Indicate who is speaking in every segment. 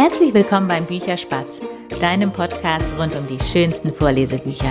Speaker 1: Herzlich willkommen beim Bücherspatz, deinem Podcast rund um die schönsten Vorlesebücher.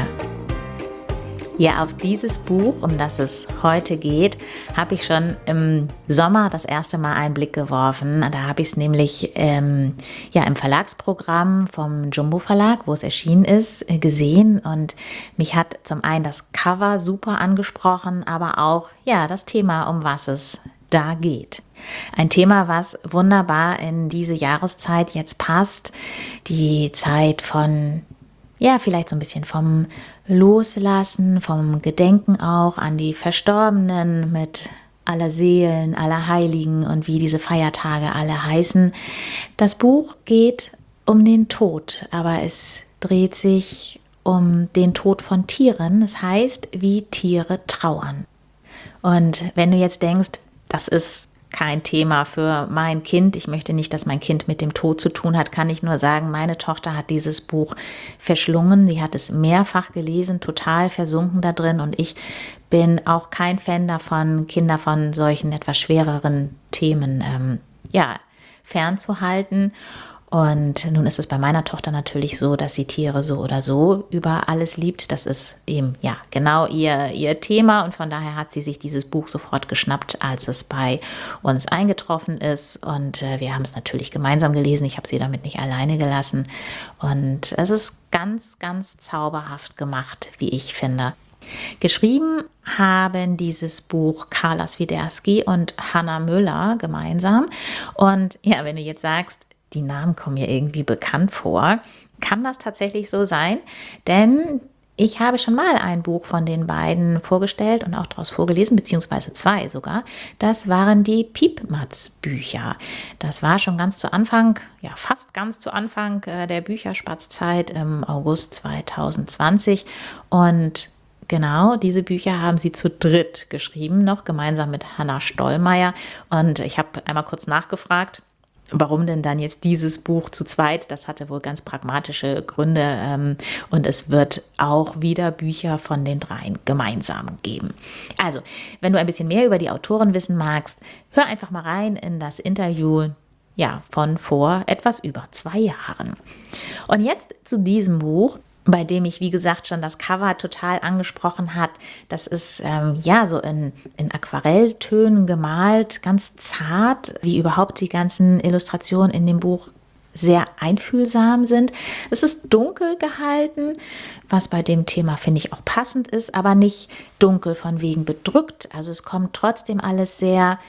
Speaker 1: Ja, auf dieses Buch, um das es heute geht, habe ich schon im Sommer das erste Mal einen Blick geworfen. Da habe ich es nämlich im Verlagsprogramm vom Jumbo Verlag, wo es erschienen ist, gesehen. Und mich hat zum einen das Cover super angesprochen, aber auch das Thema, um was es da geht. Ein Thema, was wunderbar in diese Jahreszeit jetzt passt. Die Zeit von vielleicht so ein bisschen vom Loslassen, vom Gedenken auch an die Verstorbenen mit aller Seelen, aller Heiligen und wie diese Feiertage alle heißen. Das Buch geht um den Tod, aber es dreht sich um den Tod von Tieren. Das heißt, wie Tiere trauern. Und wenn du jetzt denkst, das ist kein Thema für mein Kind. Ich möchte nicht, dass mein Kind mit dem Tod zu tun hat, kann ich nur sagen, meine Tochter hat dieses Buch verschlungen. Sie hat es mehrfach gelesen, total versunken da drin. Und ich bin auch kein Fan davon, Kinder von solchen etwas schwereren Themen fernzuhalten. Und nun ist es bei meiner Tochter natürlich so, dass sie Tiere so oder so über alles liebt. Das ist eben genau ihr Thema und von daher hat sie sich dieses Buch sofort geschnappt, als es bei uns eingetroffen ist. Und wir haben es natürlich gemeinsam gelesen. Ich habe sie damit nicht alleine gelassen. Und es ist ganz, ganz zauberhaft gemacht, wie ich finde. Geschrieben haben dieses Buch Carla Swiderski und Hannah Müller gemeinsam. Und wenn du jetzt sagst, die Namen kommen mir irgendwie bekannt vor, kann das tatsächlich so sein, denn ich habe schon mal ein Buch von den beiden vorgestellt und auch daraus vorgelesen, beziehungsweise 2 sogar. Das waren die Piepmatz-Bücher. Das war schon ganz zu Anfang, fast ganz zu Anfang der Bücherspatzzeit im August 2020 und genau, diese Bücher haben sie zu dritt geschrieben, noch gemeinsam mit Hanna Stollmeier und ich habe einmal kurz nachgefragt, warum denn dann jetzt dieses Buch zu zweit? Das hatte wohl ganz pragmatische Gründe und es wird auch wieder Bücher von den dreien gemeinsam geben. Also, wenn du ein bisschen mehr über die Autoren wissen magst, hör einfach mal rein in das Interview von vor etwas über 2 Jahren. Und jetzt zu diesem Buch, bei dem ich, wie gesagt, schon das Cover total angesprochen hat. Das ist so in Aquarelltönen gemalt, ganz zart, wie überhaupt die ganzen Illustrationen in dem Buch sehr einfühlsam sind. Es ist dunkel gehalten, was bei dem Thema, finde ich, auch passend ist, aber nicht dunkel von wegen bedrückt. Also es kommt trotzdem alles sehr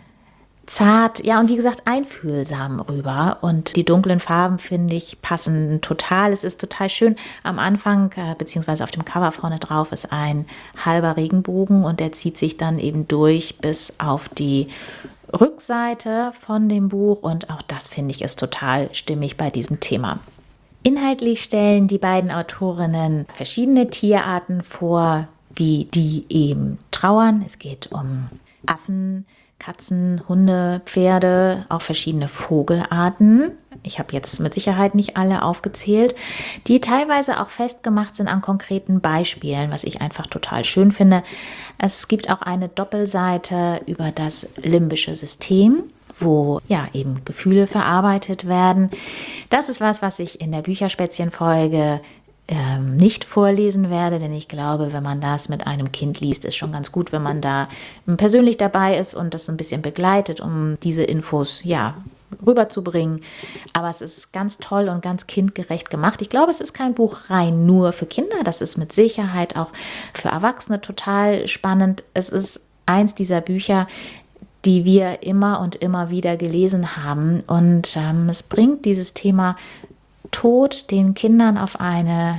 Speaker 1: zart, und wie gesagt, einfühlsam rüber. Und die dunklen Farben, finde ich, passen total. Es ist total schön. Am Anfang, beziehungsweise auf dem Cover vorne drauf, ist ein halber Regenbogen und der zieht sich dann eben durch bis auf die Rückseite von dem Buch. Und auch das, finde ich, ist total stimmig bei diesem Thema. Inhaltlich stellen die beiden Autorinnen verschiedene Tierarten vor, wie die eben trauern. Es geht um Affen, Katzen, Hunde, Pferde, auch verschiedene Vogelarten. Ich habe jetzt mit Sicherheit nicht alle aufgezählt, die teilweise auch festgemacht sind an konkreten Beispielen, was ich einfach total schön finde. Es gibt auch eine Doppelseite über das limbische System, wo eben Gefühle verarbeitet werden. Das ist was ich in der Bücherspätzchen-Folge nicht vorlesen werde, denn ich glaube, wenn man das mit einem Kind liest, ist schon ganz gut, wenn man da persönlich dabei ist und das so ein bisschen begleitet, um diese Infos rüberzubringen. Aber es ist ganz toll und ganz kindgerecht gemacht. Ich glaube, es ist kein Buch rein nur für Kinder, das ist mit Sicherheit auch für Erwachsene total spannend. Es ist eins dieser Bücher, die wir immer und immer wieder gelesen haben und es bringt dieses Thema Tod den Kindern auf eine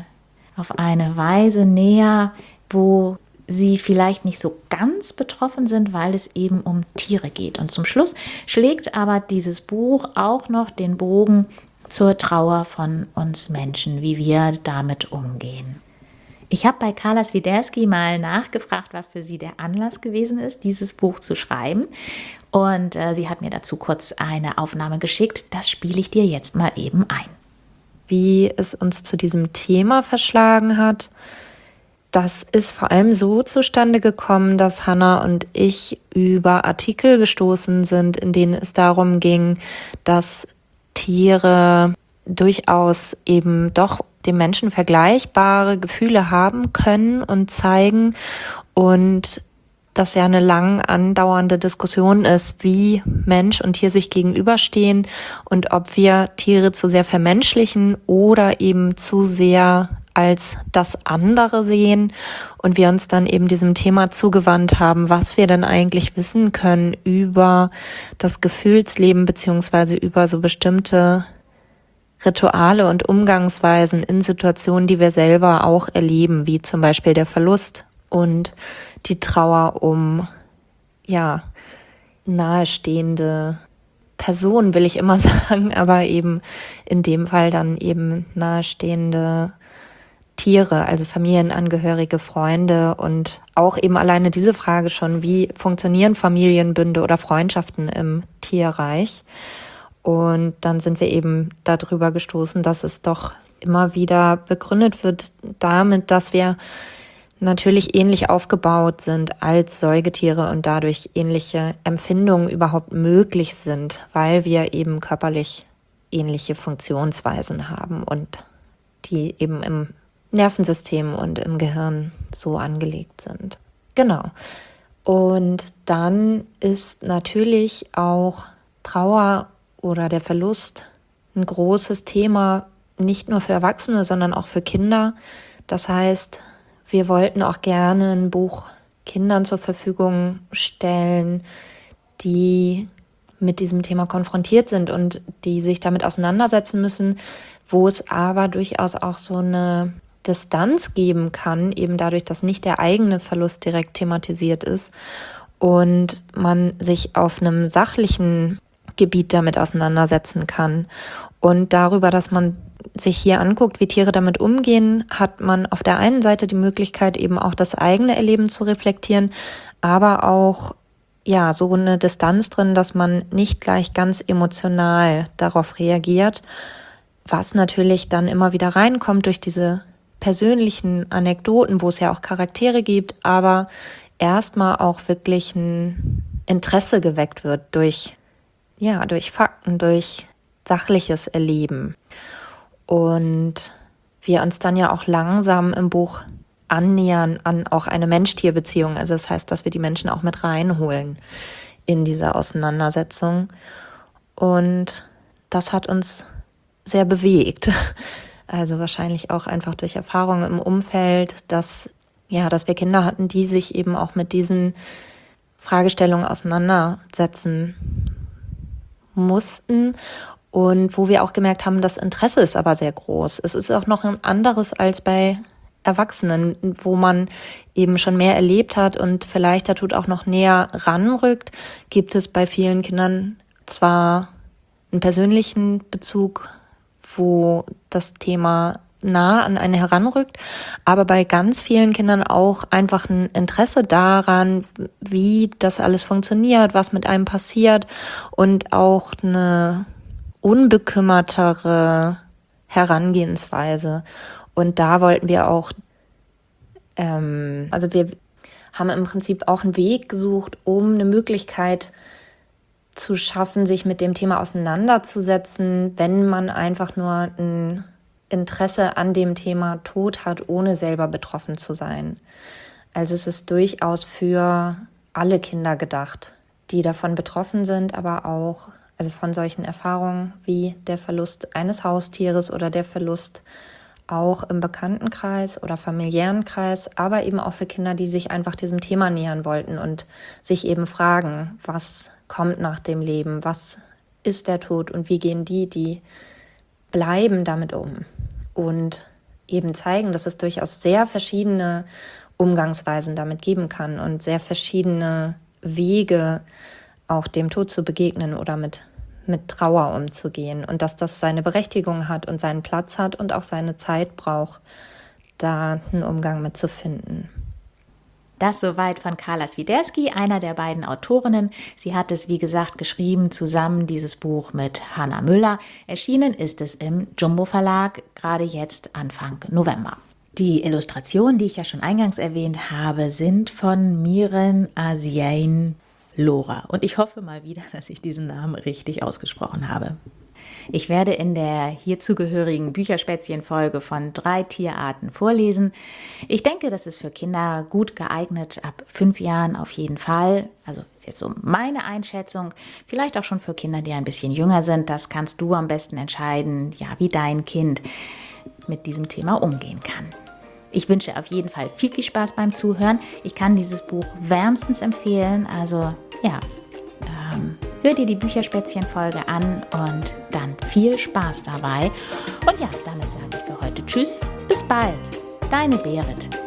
Speaker 1: Weise näher, wo sie vielleicht nicht so ganz betroffen sind, weil es eben um Tiere geht. Und zum Schluss schlägt aber dieses Buch auch noch den Bogen zur Trauer von uns Menschen, wie wir damit umgehen. Ich habe bei Carla Swiderski mal nachgefragt, was für sie der Anlass gewesen ist, dieses Buch zu schreiben. Und sie hat mir dazu kurz eine Aufnahme geschickt. Das spiele ich dir jetzt mal eben ein.
Speaker 2: Wie es uns zu diesem Thema verschlagen hat, das ist vor allem so zustande gekommen, dass Hannah und ich über Artikel gestoßen sind, in denen es darum ging, dass Tiere durchaus eben doch dem Menschen vergleichbare Gefühle haben können und zeigen und das ja eine lang andauernde Diskussion ist, wie Mensch und Tier sich gegenüberstehen und ob wir Tiere zu sehr vermenschlichen oder eben zu sehr als das andere sehen und wir uns dann eben diesem Thema zugewandt haben, was wir denn eigentlich wissen können über das Gefühlsleben beziehungsweise über so bestimmte Rituale und Umgangsweisen in Situationen, die wir selber auch erleben, wie zum Beispiel der Verlust und die Trauer um, nahestehende Personen, will ich immer sagen, aber eben in dem Fall dann eben nahestehende Tiere, also Familienangehörige, Freunde und auch eben alleine diese Frage schon, wie funktionieren Familienbünde oder Freundschaften im Tierreich? Und dann sind wir eben darüber gestoßen, dass es doch immer wieder begründet wird damit, dass wir natürlich ähnlich aufgebaut sind als Säugetiere und dadurch ähnliche Empfindungen überhaupt möglich sind, weil wir eben körperlich ähnliche Funktionsweisen haben und die eben im Nervensystem und im Gehirn so angelegt sind. Genau. Und dann ist natürlich auch Trauer oder der Verlust ein großes Thema, nicht nur für Erwachsene, sondern auch für Kinder. Das heißt, wir wollten auch gerne ein Buch Kindern zur Verfügung stellen, die mit diesem Thema konfrontiert sind und die sich damit auseinandersetzen müssen, wo es aber durchaus auch so eine Distanz geben kann, eben dadurch, dass nicht der eigene Verlust direkt thematisiert ist und man sich auf einem sachlichen Gebiet damit auseinandersetzen kann. Und darüber, dass man sich hier anguckt, wie Tiere damit umgehen, hat man auf der einen Seite die Möglichkeit, eben auch das eigene Erleben zu reflektieren, aber auch so eine Distanz drin, dass man nicht gleich ganz emotional darauf reagiert, was natürlich dann immer wieder reinkommt durch diese persönlichen Anekdoten, wo es ja auch Charaktere gibt, aber erstmal auch wirklich ein Interesse geweckt wird durch Fakten, durch sachliches Erleben. Und wir uns dann ja auch langsam im Buch annähern an auch eine Mensch-Tier-Beziehung. Also das heißt, dass wir die Menschen auch mit reinholen in diese Auseinandersetzung. Und das hat uns sehr bewegt. Also wahrscheinlich auch einfach durch Erfahrungen im Umfeld, dass wir Kinder hatten, die sich eben auch mit diesen Fragestellungen auseinandersetzen mussten und wo wir auch gemerkt haben, das Interesse ist aber sehr groß. Es ist auch noch ein anderes als bei Erwachsenen, wo man eben schon mehr erlebt hat und vielleicht dazu auch noch näher ranrückt, gibt es bei vielen Kindern zwar einen persönlichen Bezug, wo das Thema nah an eine heranrückt, aber bei ganz vielen Kindern auch einfach ein Interesse daran, wie das alles funktioniert, was mit einem passiert und auch eine unbekümmertere Herangehensweise. Und da wollten wir auch, wir haben im Prinzip auch einen Weg gesucht, um eine Möglichkeit zu schaffen, sich mit dem Thema auseinanderzusetzen, wenn man einfach nur ein Interesse an dem Thema Tod hat, ohne selber betroffen zu sein. Also es ist durchaus für alle Kinder gedacht, die davon betroffen sind, aber auch von solchen Erfahrungen wie der Verlust eines Haustieres oder der Verlust auch im Bekanntenkreis oder familiären Kreis, aber eben auch für Kinder, die sich einfach diesem Thema nähern wollten und sich eben fragen, was kommt nach dem Leben, was ist der Tod und wie gehen die bleiben damit um und eben zeigen, dass es durchaus sehr verschiedene Umgangsweisen damit geben kann und sehr verschiedene Wege, auch dem Tod zu begegnen oder mit Trauer umzugehen und dass das seine Berechtigung hat und seinen Platz hat und auch seine Zeit braucht, da einen Umgang mit zu finden.
Speaker 1: Das soweit von Carla Swiderski, einer der beiden Autorinnen. Sie hat es, wie gesagt, geschrieben, zusammen dieses Buch mit Hanna Müller. Erschienen ist es im Jumbo Verlag, gerade jetzt Anfang November. Die Illustrationen, die ich ja schon eingangs erwähnt habe, sind von Miren Asiain Lora. Und ich hoffe mal wieder, dass ich diesen Namen richtig ausgesprochen habe. Ich werde in der hierzugehörigen Bücherspätzchen-Folge von 3 Tierarten vorlesen. Ich denke, das ist für Kinder gut geeignet, ab 5 Jahren auf jeden Fall. Also ist jetzt so meine Einschätzung. Vielleicht auch schon für Kinder, die ein bisschen jünger sind. Das kannst du am besten entscheiden, ja, wie dein Kind mit diesem Thema umgehen kann. Ich wünsche auf jeden Fall viel, viel Spaß beim Zuhören. Ich kann dieses Buch wärmstens empfehlen. Also ja, hör dir die Bücherspätzchen-Folge an und dann viel Spaß dabei. Und ja, damit sage ich für heute Tschüss, bis bald. Deine Berit.